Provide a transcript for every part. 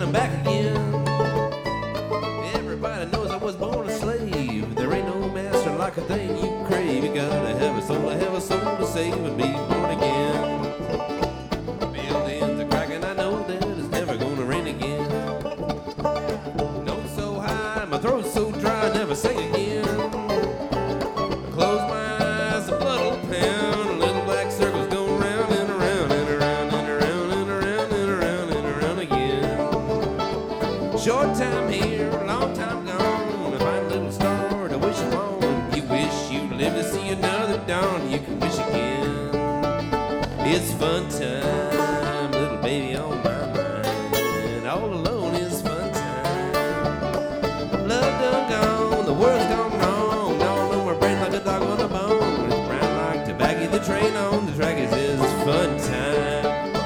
I'm back again. Everybody knows I was born a slave. There ain't no master like a thing you crave. You gotta have a soul to save and be born again. Buildings are cracking, I know that it's never gonna rain again. Notes so high, my throat's so dry, I never sing again. Close my eyes, the blood will pound. Little black circles go round and around and around and around and around and around and around again. Short time here, long time gone. I find a little star to wish upon. You wish you lived to see another dawn. You can wish again. It's fun time, little baby on my mind. All alone is fun time. Love done gone, the world's gone wrong. All on my brain like a dog on a bone. It's brown like tobacco, the train on the track is fun time.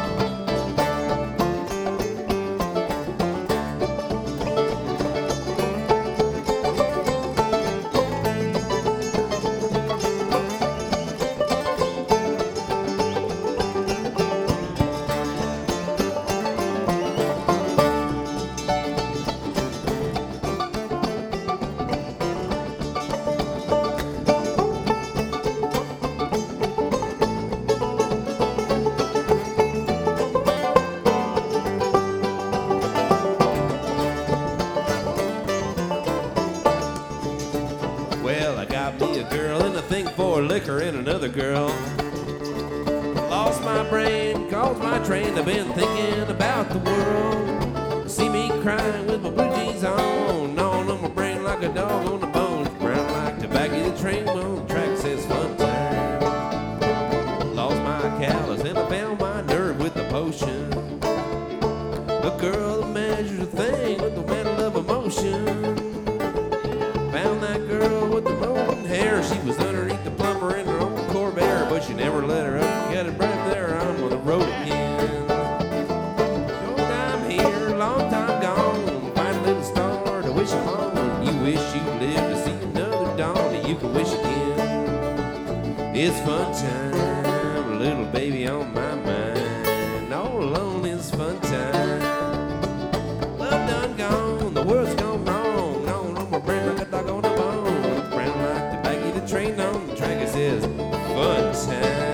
Well, I got me a girl and a thing for liquor and another girl. Lost my brain, caused my train. I've been thinking about the world. See me crying with my blue jeans on. Gnawing on my brain like a dog on the bone. Brown like tobacco, the train on the track says fun time. Lost my callus and I found my nerve with the potion. A girl that measures a thing with the metal of emotion. Found that girl with the rolling hair. She was underneath the plumber in her own Corvair, but she never let her up. Got it right there. I'm on the road again. Short time here, long time gone. Find a little star to wish upon. You wish you lived to see another dawn, and you can wish again. It's fun time, little baby on my mind. All alone is fun time. Love done gone, the world's gone wrong. Gnawing on my brain like a dog on a bone. Brown like tobacco, the train on the track, it says fun time.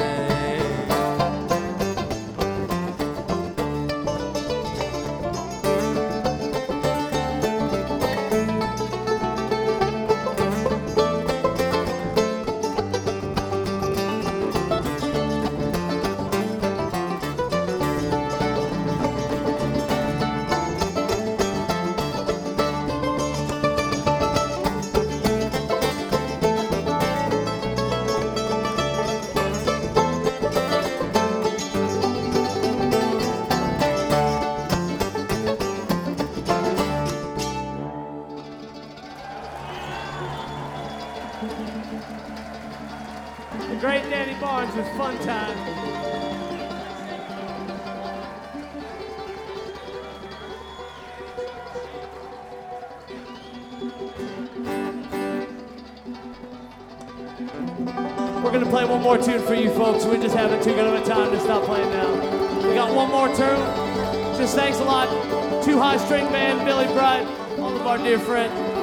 The great Danny Barnes with Fun Time. We're going to play one more tune for you folks. We're just having too good of a time to stop playing now. We got one more tune. Just thanks a lot to High String Band, Billy Bright, all of our dear friends.